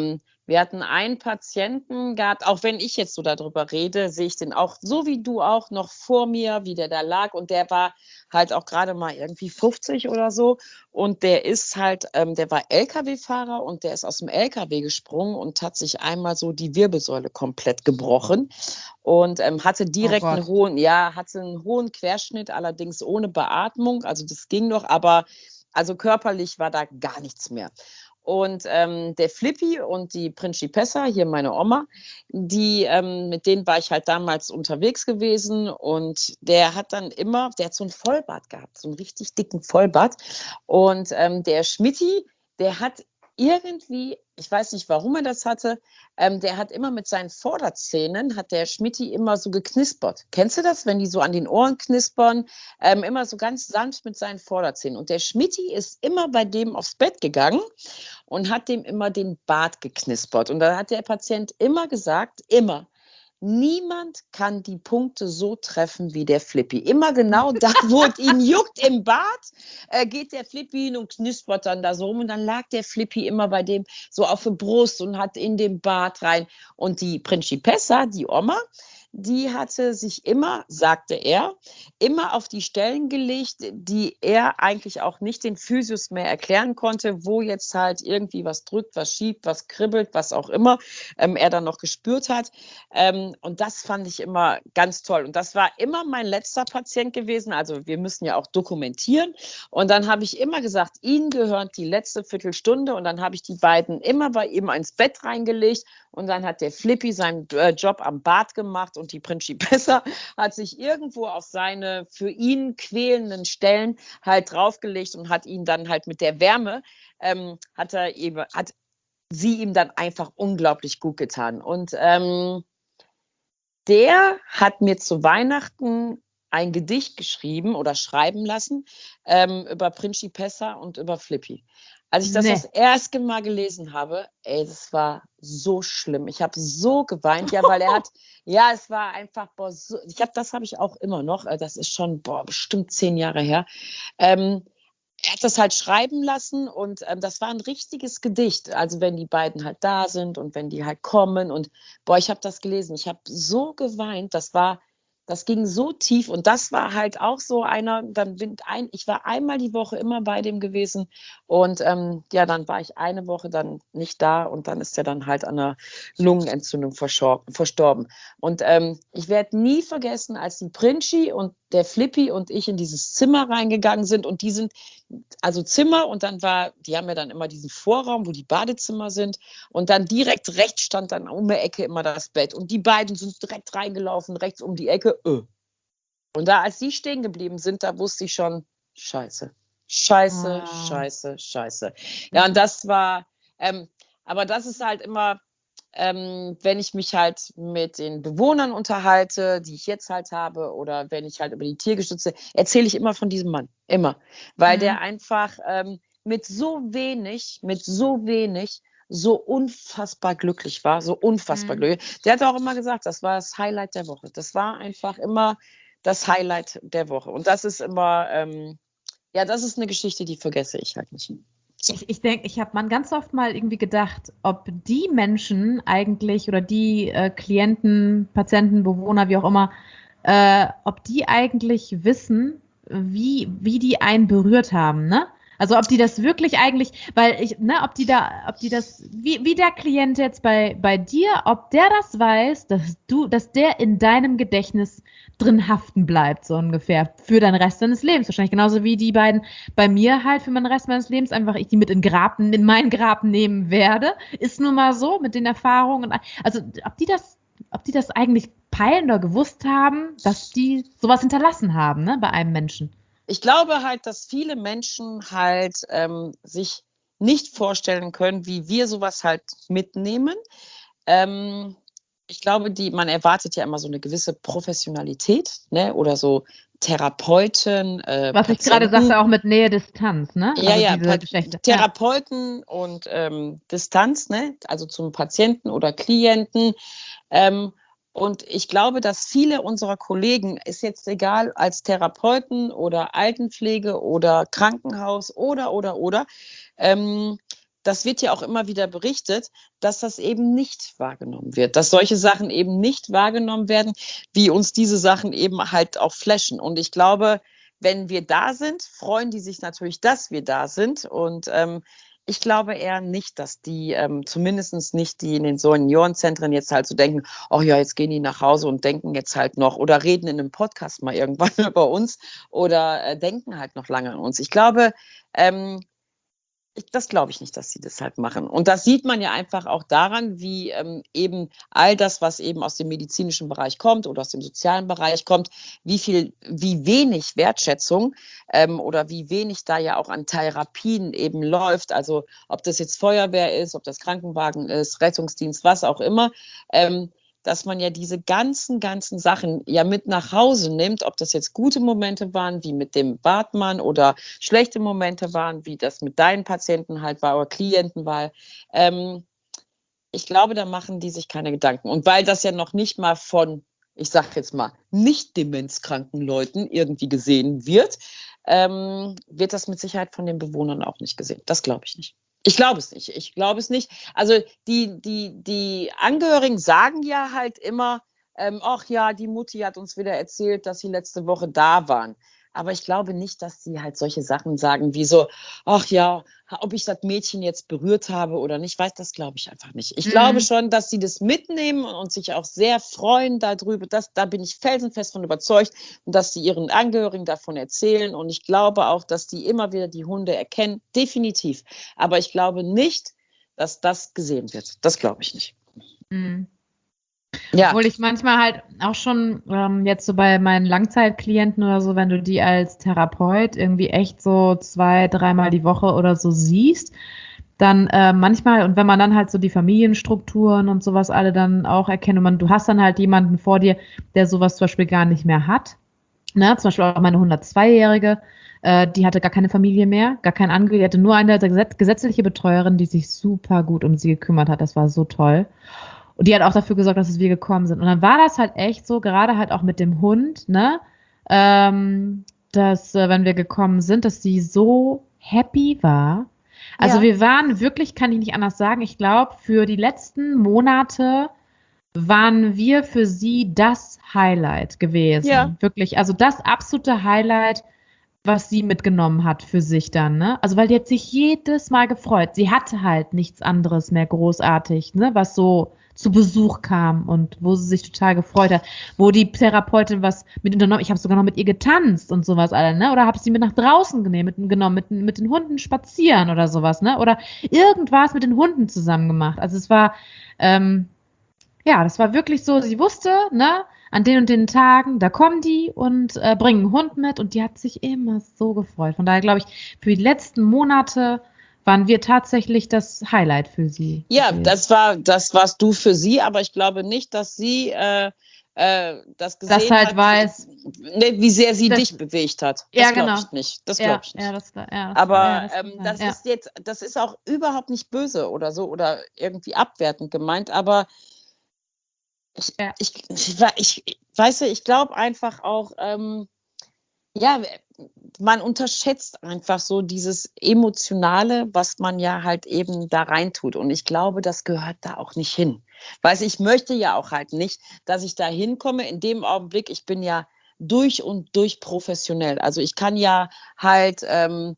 Wir hatten einen Patienten gehabt, auch wenn ich jetzt so darüber rede, sehe ich den auch, so wie du auch, noch vor mir, wie der da lag. Und der war halt auch gerade mal irgendwie fünfzig oder so. Und der ist halt, ähm, der war L K W-Fahrer und der ist aus dem L K W gesprungen und hat sich einmal so die Wirbelsäule komplett gebrochen und ähm, hatte direkt Oh einen Gott. hohen, ja, hatte einen hohen Querschnitt, allerdings ohne Beatmung. Also das ging noch, aber also körperlich war da gar nichts mehr. Und ähm, der Flippy und die Principessa, hier meine Oma, die, ähm, mit denen war ich halt damals unterwegs gewesen. Und der hat dann immer, der hat so ein Vollbart gehabt, so einen richtig dicken Vollbart. Und ähm, der Schmitti, der hat irgendwie, ich weiß nicht, warum er das hatte, ähm, der hat immer mit seinen Vorderzähnen, hat der Schmitti immer so geknispert. Kennst du das, wenn die so an den Ohren knispern? Ähm, immer so ganz sanft mit seinen Vorderzähnen. Und der Schmitti ist immer bei dem aufs Bett gegangen und hat dem immer den Bart geknispert. Und da hat der Patient immer gesagt, immer, niemand kann die Punkte so treffen wie der Flippy. Immer genau da, wo es ihn juckt im Bart, äh, geht der Flippy hin und knispert dann da so rum. Und dann lag der Flippy immer bei dem so auf der Brust und hat in den Bart rein. Und die Principessa, die Oma, die hatte sich immer, sagte er, immer auf die Stellen gelegt, die er eigentlich auch nicht den Physios mehr erklären konnte, wo jetzt halt irgendwie was drückt, was schiebt, was kribbelt, was auch immer ähm, er dann noch gespürt hat. Ähm, und das fand ich immer ganz toll. Und das war immer mein letzter Patient gewesen. Also wir müssen ja auch dokumentieren. Und dann habe ich immer gesagt, Ihnen gehört die letzte Viertelstunde. Und dann habe ich die beiden immer bei ihm ins Bett reingelegt. Und dann hat der Flippy seinen äh, Job am Bad gemacht und die Principessa hat sich irgendwo auf seine für ihn quälenden Stellen halt draufgelegt und hat ihn dann halt mit der Wärme, ähm, hat er eben, hat sie ihm dann einfach unglaublich gut getan. Und ähm, der hat mir zu Weihnachten ein Gedicht geschrieben oder schreiben lassen ähm, über Principessa und über Flippy. Als ich das Nee. das erste Mal gelesen habe, ey, das war so schlimm. Ich habe so geweint, ja, weil er hat, ja, es war einfach, boah, so, ich habe, das habe ich auch immer noch, das ist schon, boah, bestimmt zehn Jahre her. Ähm, er hat das halt schreiben lassen und ähm, das war ein richtiges Gedicht. Also wenn die beiden halt da sind und wenn die halt kommen und boah, ich habe das gelesen. Ich habe so geweint. Das war, das ging so tief und das war halt auch so einer. Dann bin ein, ich war einmal die Woche immer bei dem gewesen und ähm, ja, dann war ich eine Woche dann nicht da und dann ist er dann halt an einer Lungenentzündung verstorben. Und ähm, ich werde nie vergessen, als die Princi und der Flippy und ich in dieses Zimmer reingegangen sind und die sind also Zimmer und dann war, die haben ja dann immer diesen Vorraum, wo die Badezimmer sind und dann direkt rechts stand dann um die Ecke immer das Bett und die beiden sind direkt reingelaufen, rechts um die Ecke. Öh. Und da, als die stehen geblieben sind, da wusste ich schon, scheiße, scheiße, Oh. scheiße, scheiße. Ja, und das war, ähm, aber das ist halt immer, Ähm, wenn ich mich halt mit den Bewohnern unterhalte, die ich jetzt halt habe, oder wenn ich halt über die Tiergeschütze, erzähle ich immer von diesem Mann. Immer. Weil Mhm. der einfach ähm, mit so wenig, mit so wenig, so unfassbar glücklich war, so unfassbar Mhm. glücklich. Der hat auch immer gesagt, das war das Highlight der Woche. Das war einfach immer das Highlight der Woche. Und das ist immer, ähm, ja, das ist eine Geschichte, die vergesse ich halt nicht. So. Ich, ich denke, ich habe man ganz oft mal irgendwie gedacht, ob die Menschen eigentlich oder die äh, Klienten, Patienten, Bewohner, wie auch immer, äh, ob die eigentlich wissen, wie, wie die einen berührt haben, ne? Also ob die das wirklich eigentlich, weil ich, ne, ob die da, ob die das, wie, wie der Klient jetzt bei, bei dir, ob der das weiß, dass du, dass der in deinem Gedächtnis drin haften bleibt, so ungefähr, für den Rest deines Lebens. Wahrscheinlich genauso wie die beiden bei mir halt für den Rest meines Lebens, einfach ich die mit in Grab, in mein Grab nehmen werde. Ist nun mal so, mit den Erfahrungen. Also ob die das, ob die das eigentlich peilen oder gewusst haben, dass die sowas hinterlassen haben, ne, bei einem Menschen. Ich glaube halt, dass viele Menschen halt ähm, sich nicht vorstellen können, wie wir sowas halt mitnehmen. Ähm, ich glaube, die, man erwartet ja immer so eine gewisse Professionalität, ne? Oder so Therapeuten, äh, Was ich gerade Patienten. sagte, auch mit Nähe, Distanz, ne? Ja, Also ja, diese Pa- Geschichte. Therapeuten und ähm, Distanz, ne? Also zum Patienten oder Klienten. Ähm, und ich glaube, dass viele unserer Kollegen, ist jetzt egal, als Therapeuten oder Altenpflege oder Krankenhaus oder, oder, oder, ähm, das wird ja auch immer wieder berichtet, dass das eben nicht wahrgenommen wird, dass solche Sachen eben nicht wahrgenommen werden, wie uns diese Sachen eben halt auch flashen. Und ich glaube, wenn wir da sind, freuen die sich natürlich, dass wir da sind. Und ähm, ich glaube eher nicht, dass die, ähm, zumindest nicht die in den Seniorenzentren jetzt halt so denken, oh ja, jetzt gehen die nach Hause und denken jetzt halt noch oder reden in einem Podcast mal irgendwann über uns oder äh, denken halt noch lange an uns. Ich glaube, ähm, ich, das glaube ich nicht, dass sie das halt machen. Und das sieht man ja einfach auch daran, wie ähm, eben all das, was eben aus dem medizinischen Bereich kommt oder aus dem sozialen Bereich kommt, wie viel, wie wenig Wertschätzung ähm, oder wie wenig da ja auch an Therapien eben läuft. Also ob das jetzt Feuerwehr ist, ob das Krankenwagen ist, Rettungsdienst, was auch immer. Ähm, dass man ja diese ganzen, ganzen Sachen ja mit nach Hause nimmt, ob das jetzt gute Momente waren, wie mit dem Bartmann oder schlechte Momente waren, wie das mit deinen Patienten halt war oder Klienten war. Ähm, ich glaube, da machen die sich keine Gedanken. Und weil das ja noch nicht mal von, ich sage jetzt mal, nicht demenzkranken Leuten irgendwie gesehen wird, ähm, wird das mit Sicherheit von den Bewohnern auch nicht gesehen. Das glaube ich nicht. Ich glaube es nicht. Ich glaube es nicht. Also die, die, die Angehörigen sagen ja halt immer, ähm, ach ja, die Mutti hat uns wieder erzählt, dass sie letzte Woche da waren. Aber ich glaube nicht, dass sie halt solche Sachen sagen wie so, ach ja, ob ich das Mädchen jetzt berührt habe oder nicht, weiß, das glaube ich einfach nicht. Ich mhm. glaube schon, dass sie das mitnehmen und sich auch sehr freuen darüber. Das, da bin ich felsenfest von überzeugt, und dass sie ihren Angehörigen davon erzählen. Und ich glaube auch, dass die immer wieder die Hunde erkennen, definitiv. Aber ich glaube nicht, dass das gesehen wird. Das glaube ich nicht. Mhm. Ja. Obwohl ich manchmal halt auch schon ähm, jetzt so bei meinen Langzeitklienten oder so, wenn du die als Therapeut irgendwie echt so zwei, dreimal die Woche oder so siehst, dann äh, manchmal, und wenn man dann halt so die Familienstrukturen und sowas alle dann auch erkennt und man, du hast dann halt jemanden vor dir, der sowas zum Beispiel gar nicht mehr hat, ne? Zum Beispiel auch meine hundertzwei-Jährige, äh, die hatte gar keine Familie mehr, gar keinen Angehörigen, die hatte nur eine gesetzliche Betreuerin, die sich super gut um sie gekümmert hat, das war so toll. Und die hat auch dafür gesorgt, dass wir gekommen sind. Und dann war das halt echt so, gerade halt auch mit dem Hund, ne, ähm, dass, äh, wenn wir gekommen sind, dass sie so happy war. Also ja. Wir waren wirklich, kann ich nicht anders sagen, ich glaube, für die letzten Monate waren wir für sie das Highlight gewesen. Ja. Wirklich, also das absolute Highlight, was sie mitgenommen hat für sich dann, ne? Also weil die hat sich jedes Mal gefreut. Sie hatte halt nichts anderes mehr großartig, ne, was so zu Besuch kam und wo sie sich total gefreut hat, wo die Therapeutin was mit unternommen, ich habe sogar noch mit ihr getanzt und sowas alle, ne? Oder habe sie mit nach draußen genommen, mit, genommen, mit, mit den Hunden spazieren oder sowas, ne? Oder irgendwas mit den Hunden zusammen gemacht. Also es war, ähm, ja, das war wirklich so, sie wusste, ne, an den und den Tagen, da kommen die und äh, bringen einen Hund mit und die hat sich immer so gefreut. Von daher glaube ich, für die letzten Monate waren wir tatsächlich das Highlight für sie. Ja, das war, das warst du für sie, aber ich glaube nicht, dass sie äh, äh, das gesehen das halt hat, weiß, ne, wie sehr sie das, dich bewegt hat. Das ja, glaube genau. ich nicht. Das glaube ich nicht. Ja, das, ja, das, aber ja, das, ähm, das ja. ist jetzt, das ist auch überhaupt nicht böse oder so oder irgendwie abwertend gemeint, aber ich, ja. ich, ich, ich, ich weißt du, ich glaube einfach auch, ähm, ja, man unterschätzt einfach so dieses Emotionale, was man ja halt eben da reintut. Und ich glaube, das gehört da auch nicht hin. Weil ich möchte ja auch halt nicht, dass ich da hinkomme in dem Augenblick, ich bin ja durch und durch professionell. Also ich kann ja halt ähm,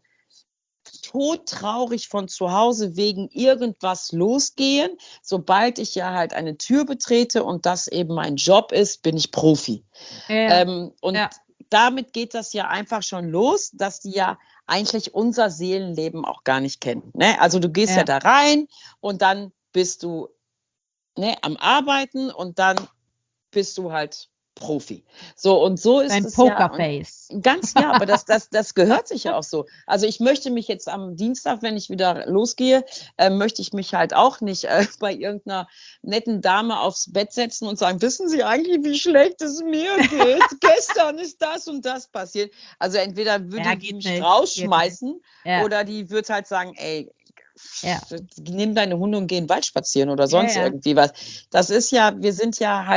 todtraurig von zu Hause wegen irgendwas losgehen. Sobald ich ja halt eine Tür betrete und das eben mein Job ist, bin ich Profi. Ja. Ähm, und ja. Damit geht das ja einfach schon los, dass die ja eigentlich unser Seelenleben auch gar nicht kennen. Ne? Also du gehst ja. ja da rein und dann bist du, ne, am Arbeiten und dann bist du halt Profi. So und so ist Dein es Pokerface. Ja. Ganz ja, aber das, das, das gehört sich ja auch so. Also ich möchte mich jetzt am Dienstag, wenn ich wieder losgehe, äh, möchte ich mich halt auch nicht äh, bei irgendeiner netten Dame aufs Bett setzen und sagen, wissen Sie eigentlich, wie schlecht es mir geht? Gestern ist das und das passiert. Also entweder würde ja, die mich nicht. rausschmeißen ja. oder die wird halt sagen, ey, ja. nimm deine Hunde und geh in den Wald spazieren oder sonst ja, ja. irgendwie was. Das ist ja, wir sind ja halt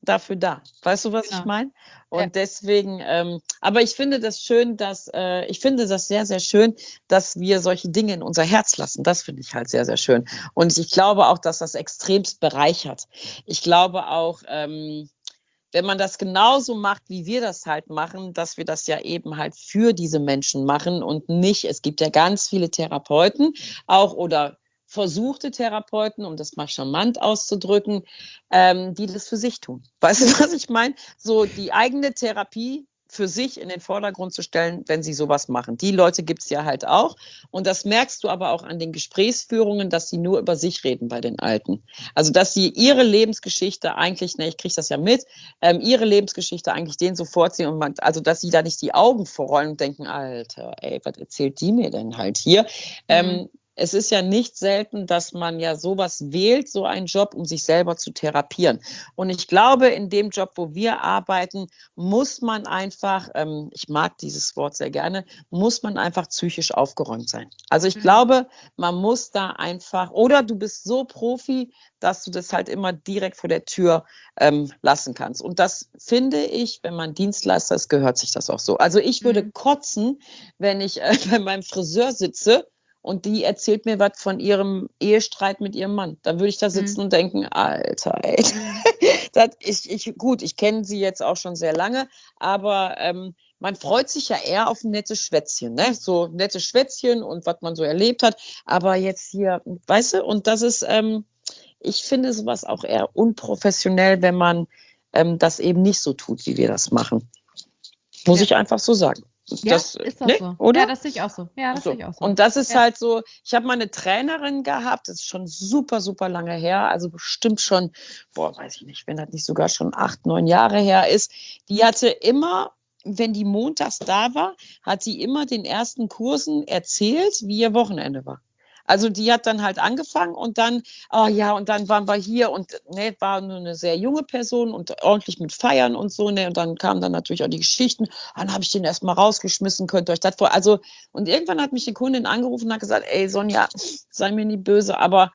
dafür da. Weißt du, was Genau. ich meine? Und Ja. deswegen, ähm, aber ich finde das schön, dass, äh, ich finde das sehr, sehr schön, dass wir solche Dinge in unser Herz lassen. Das finde ich halt sehr, sehr schön. Und ich glaube auch, dass das extremst bereichert. Ich glaube auch, ähm, wenn man das genauso macht, wie wir das halt machen, dass wir das ja eben halt für diese Menschen machen und nicht, es gibt ja ganz viele Therapeuten auch oder versuchte Therapeuten, um das mal charmant auszudrücken, ähm, die das für sich tun. Weißt du, was ich meine? So die eigene Therapie für sich in den Vordergrund zu stellen, wenn sie sowas machen. Die Leute gibt es ja halt auch. Und das merkst du aber auch an den Gesprächsführungen, dass sie nur über sich reden bei den Alten. Also, dass sie ihre Lebensgeschichte eigentlich, ne, ich kriege das ja mit, ähm, ihre Lebensgeschichte eigentlich denen so vorziehen und man, also, dass sie da nicht die Augen vorrollen und denken, Alter, ey, was erzählt die mir denn halt hier? Mhm. Ähm, es ist ja nicht selten, dass man ja sowas wählt, so einen Job, um sich selber zu therapieren. Und ich glaube, in dem Job, wo wir arbeiten, muss man einfach, ähm, ich mag dieses Wort sehr gerne, muss man einfach psychisch aufgeräumt sein. Also ich mhm. glaube, man muss da einfach, oder du bist so Profi, dass du das halt immer direkt vor der Tür ähm, lassen kannst. Und das finde ich, wenn man Dienstleister ist, gehört sich das auch so. Also ich würde mhm. kotzen, wenn ich äh, bei meinem Friseur sitze, und die erzählt mir was von ihrem Ehestreit mit ihrem Mann. Da würde ich da sitzen mhm. und denken, Alter, ey. das ist, ich, gut, ich kenne sie jetzt auch schon sehr lange, aber ähm, man freut sich ja eher auf ein nettes Schwätzchen, ne? So nette Schwätzchen und was man so erlebt hat. Aber jetzt hier, weißt du, und das ist, ähm, ich finde sowas auch eher unprofessionell, wenn man ähm, das eben nicht so tut, wie wir das machen. Muss ja. ich einfach so sagen. Ja, das, ist doch ne? so. Oder? Ja, das sehe ich auch so. Ja, das so. sehe ich auch so. Und das ist ja. halt so, ich habe mal eine Trainerin gehabt, das ist schon super, super lange her, also bestimmt schon, boah, weiß ich nicht, wenn das nicht sogar schon acht, neun Jahre her ist, die hatte immer, wenn die montags da war, hat sie immer den ersten Kursen erzählt, wie ihr Wochenende war. Also die hat dann halt angefangen und dann, oh ja, und dann waren wir hier und ne, war nur eine sehr junge Person und ordentlich mit Feiern und so, ne, und dann kamen dann natürlich auch die Geschichten, dann habe ich den erstmal rausgeschmissen, könnt ihr euch das vor, also, und irgendwann hat mich die Kundin angerufen und hat gesagt, ey Sonja, sei mir nie böse, aber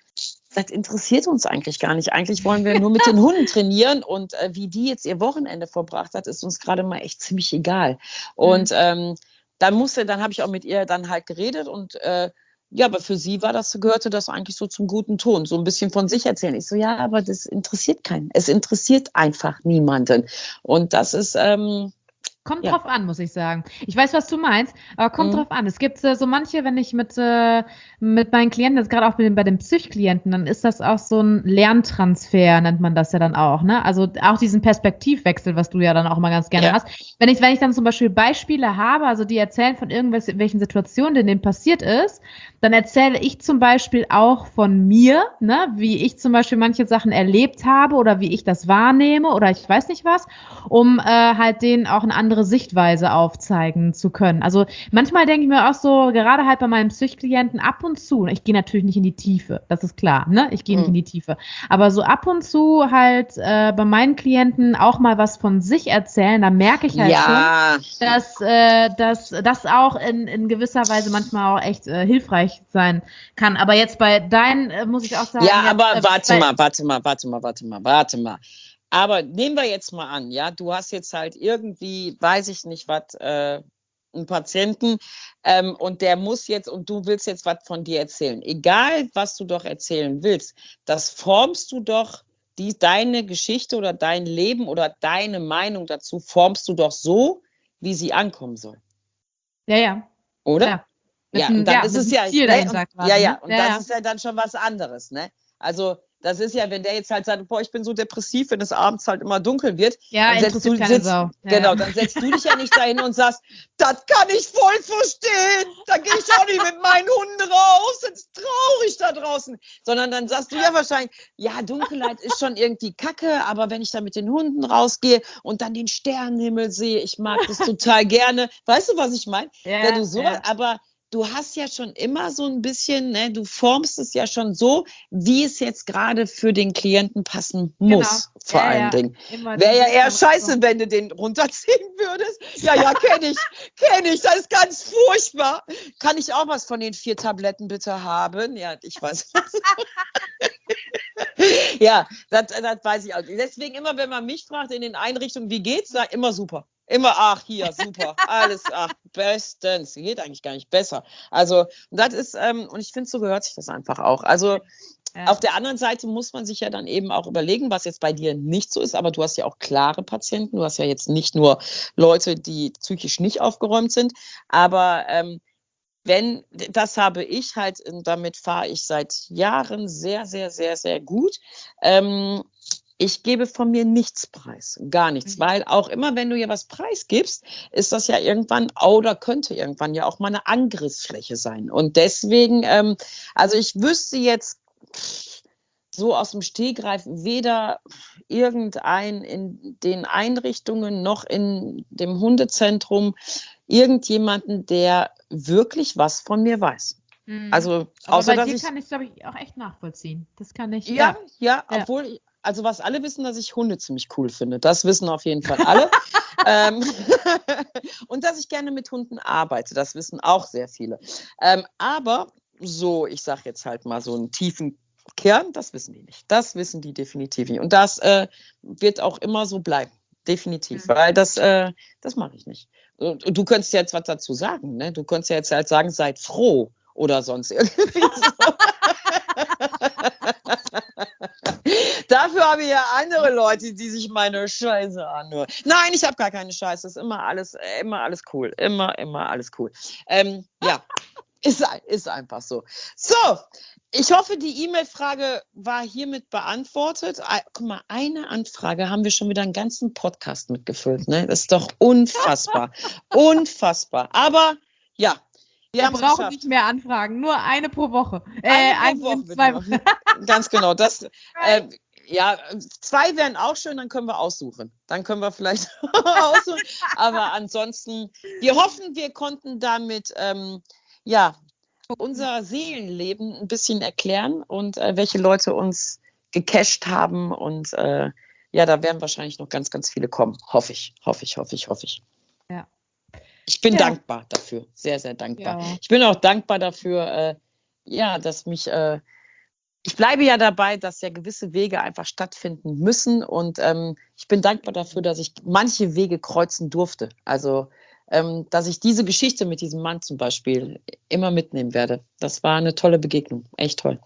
das interessiert uns eigentlich gar nicht. Eigentlich wollen wir nur mit den Hunden trainieren und äh, wie die jetzt ihr Wochenende verbracht hat, ist uns gerade mal echt ziemlich egal. Und mhm. ähm, dann musste, dann habe ich auch mit ihr dann halt geredet und äh, ja, aber für sie war das, gehörte das eigentlich so zum guten Ton, so ein bisschen von sich erzählen. Ich so, ja, aber das interessiert keinen. Es interessiert einfach niemanden. Und das ist, ähm, Kommt ja. drauf an, muss ich sagen. Ich weiß, was du meinst, aber kommt Mhm. drauf an. Es gibt äh, so manche, wenn ich mit, äh, mit meinen Klienten, jetzt gerade auch mit den, bei den Psychklienten, dann ist das auch so ein Lerntransfer, nennt man das ja dann auch, ne? Also auch diesen Perspektivwechsel, was du ja dann auch mal ganz gerne Ja. hast. Wenn ich, wenn ich dann zum Beispiel Beispiele habe, also die erzählen von irgendwelchen Situationen, in denen passiert ist, dann erzähle ich zum Beispiel auch von mir, ne? Wie ich zum Beispiel manche Sachen erlebt habe oder wie ich das wahrnehme oder ich weiß nicht was, um äh, halt denen auch eine andere Sichtweise aufzeigen zu können. Also manchmal denke ich mir auch so, gerade halt bei meinen Psychklienten ab und zu, ich gehe natürlich nicht in die Tiefe, das ist klar, ne? Ich gehe Mhm. nicht in die Tiefe. Aber so ab und zu halt äh, bei meinen Klienten auch mal was von sich erzählen, da merke ich halt ja. schon, dass äh, dass das auch in, in gewisser Weise manchmal auch echt äh, hilfreich sein kann. Aber jetzt bei deinen äh, muss ich auch sagen. Ja, jetzt, aber äh, warte bei, mal, warte mal, warte mal, warte mal, warte mal. Aber nehmen wir jetzt mal an, ja, du hast jetzt halt irgendwie, weiß ich nicht was, äh, einen Patienten ähm, und der muss jetzt, und du willst jetzt was von dir erzählen. Egal, was du doch erzählen willst, das formst du doch, die, deine Geschichte oder dein Leben oder deine Meinung dazu formst du doch so, wie sie ankommen soll. Ja, ja. Oder? Ja, ja ein, und dann ja, ist es ja, Ziel ne, dahinter und, quasi, ja, ja, ne? und ja, das ja. ist ja dann schon was anderes, ne? Also das ist ja, wenn der jetzt halt sagt, boah, ich bin so depressiv, wenn es abends halt immer dunkel wird, ja, dann setzt du, keine sitzt, Sau. Ja, genau, ja. dann setzt du dich ja nicht dahin und sagst, das kann ich voll verstehen, da gehe ich auch nicht mit meinen Hunden raus, es ist traurig da draußen, sondern dann sagst du ja wahrscheinlich, ja, Dunkelheit ist schon irgendwie kacke, aber wenn ich da mit den Hunden rausgehe und dann den Sternenhimmel sehe, ich mag das total gerne, weißt du, was ich meine? Ja, Wenn du so, ja. aber du hast ja schon immer so ein bisschen, ne, du formst es ja schon so, wie es jetzt gerade für den Klienten passen muss, Genau. vor Ja, allen ja. Dingen. Immer Wäre ja den eher Weg scheiße, von- wenn du den runterziehen würdest. Ja, ja, kenne ich, kenne ich, das ist ganz furchtbar. Kann ich auch was von den vier Tabletten bitte haben? Ja, ich weiß. Ja, das, das weiß ich auch. Deswegen immer, wenn man mich fragt in den Einrichtungen, wie geht's, sag immer super. Immer, ach, hier, super, alles, ach, bestens. Geht eigentlich gar nicht besser. Also, das ist, ähm, und ich finde, so gehört sich das einfach auch. Also, ja. Auf der anderen Seite muss man sich ja dann eben auch überlegen, was jetzt bei dir nicht so ist, aber du hast ja auch klare Patienten. Du hast ja jetzt nicht nur Leute, die psychisch nicht aufgeräumt sind, aber ähm, wenn, das habe ich halt, damit fahre ich seit Jahren sehr, sehr, sehr, sehr gut. Ähm, ich gebe von mir nichts preis, gar nichts, mhm. weil auch immer, wenn du ja was preisgibst, ist das ja irgendwann oder könnte irgendwann ja auch mal eine Angriffsfläche sein. Und deswegen, ähm, also ich wüsste jetzt so aus dem Stegreif weder irgendein in den Einrichtungen noch in dem Hundezentrum irgendjemanden, der wirklich was von mir weiß. Mhm. Also, aber außer, bei dass dir ich, kann ich, glaube ich, auch echt nachvollziehen. Das kann ich. Ja, ja, Ja. obwohl, also was alle wissen, dass ich Hunde ziemlich cool finde. Das wissen auf jeden Fall alle. ähm, und dass ich gerne mit Hunden arbeite. Das wissen auch sehr viele. Ähm, aber so, ich sage jetzt halt mal so einen tiefen Kern, das wissen die nicht. Das wissen die definitiv nicht. Und das äh, wird auch immer so bleiben. Definitiv. Mhm. Weil das, äh, das mache ich nicht. Und, und du könntest jetzt was dazu sagen. Ne? Du könntest ja jetzt halt sagen, seid froh oder sonst irgendwie so. Dafür habe ich ja andere Leute, die sich meine Scheiße anhören. Nein, ich habe gar keine Scheiße. Es ist immer alles, immer alles cool. Immer, immer alles cool. Ähm, ja, ist, ist einfach so. So, ich hoffe, die E-Mail-Frage war hiermit beantwortet. Guck mal, eine Anfrage haben wir schon wieder einen ganzen Podcast mitgefüllt. Ne? Das ist doch unfassbar. Unfassbar. Aber ja, wir, wir brauchen nicht mehr Anfragen, nur eine pro Woche. Äh, eine pro Woche, zwei Wochen. Ganz genau. Das, äh, ja, zwei wären auch schön, dann können wir aussuchen. Dann können wir vielleicht aussuchen. Aber ansonsten, wir hoffen, wir konnten damit ähm, ja, unser Seelenleben ein bisschen erklären und äh, welche Leute uns gecached haben. Und äh, ja, da werden wahrscheinlich noch ganz, ganz viele kommen. Hoffe ich, hoffe ich, hoffe ich, hoffe ich. Ja. Ich bin ja. dankbar dafür, sehr, sehr dankbar. Ja. Ich bin auch dankbar dafür, äh, ja, dass mich, äh, ich bleibe ja dabei, dass ja gewisse Wege einfach stattfinden müssen und ähm, ich bin dankbar dafür, dass ich manche Wege kreuzen durfte. Also, ähm, dass ich diese Geschichte mit diesem Mann zum Beispiel immer mitnehmen werde. Das war eine tolle Begegnung, echt toll.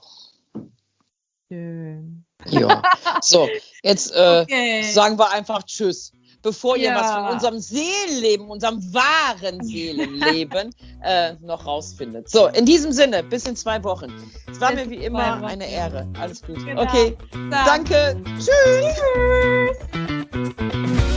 Schön. Ja, so, jetzt äh, okay. sagen wir einfach Tschüss. Bevor ihr ja. was von unserem Seelenleben, unserem wahren Seelenleben äh, noch rausfindet. So, in diesem Sinne, bis in zwei Wochen. Es war bis mir wie immer eine Ehre. Alles gut. Genau. Okay, danke. Tschüss. Tschüss.